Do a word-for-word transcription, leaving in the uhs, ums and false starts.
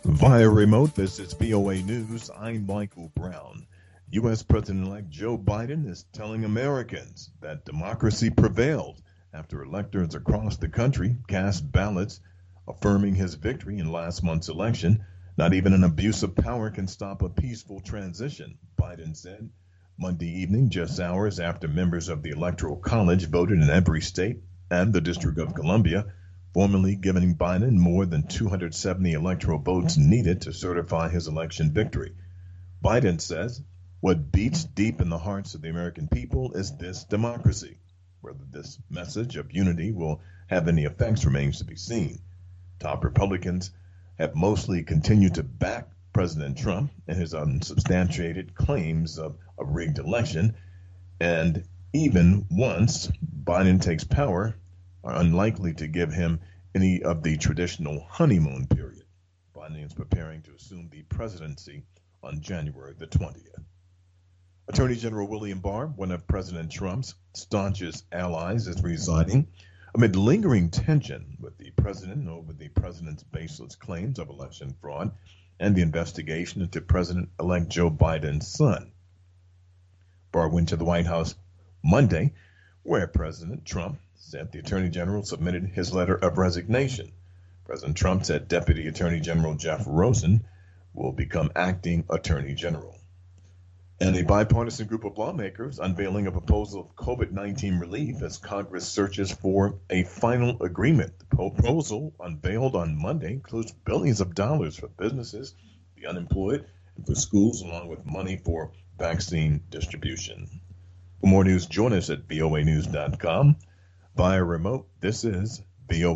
Via remote, this is V O A News. I'm Michael Brown. U S. President-elect Joe Biden is telling Americans that democracy prevailed after electors across the country cast ballots affirming his victory in last month's election. Not even an abuse of power can stop a peaceful transition, Biden said Monday evening, just hours after members of the Electoral College voted in every state and the District of Columbia, formally giving Biden more than two hundred seventy electoral votes needed to certify his election victory. Biden says, "What beats deep in the hearts of the American people is this democracy. Whether this message of unity will have any effects remains to be seen." Top Republicans have mostly continued to back President Trump and his unsubstantiated claims of a rigged election, and even once Biden takes power, are unlikely to give him any of the traditional honeymoon period. Biden is preparing to assume the presidency on January the twentieth. Attorney General William Barr, one of President Trump's staunchest allies, is resigning amid lingering tension with the president over the president's baseless claims of election fraud and the investigation into President-elect Joe Biden's son. Barr went to the White House Monday, where President Trump said the Attorney General submitted his letter of resignation. President Trump said Deputy Attorney General Jeff Rosen will become acting Attorney General. And a bipartisan group of lawmakers unveiling a proposal of COVID nineteen relief as Congress searches for a final agreement. The proposal unveiled on Monday includes billions of dollars for businesses, the unemployed, and for schools, along with money for vaccine distribution. For more news, join us at V O A news dot com. Via remote, this is V O A.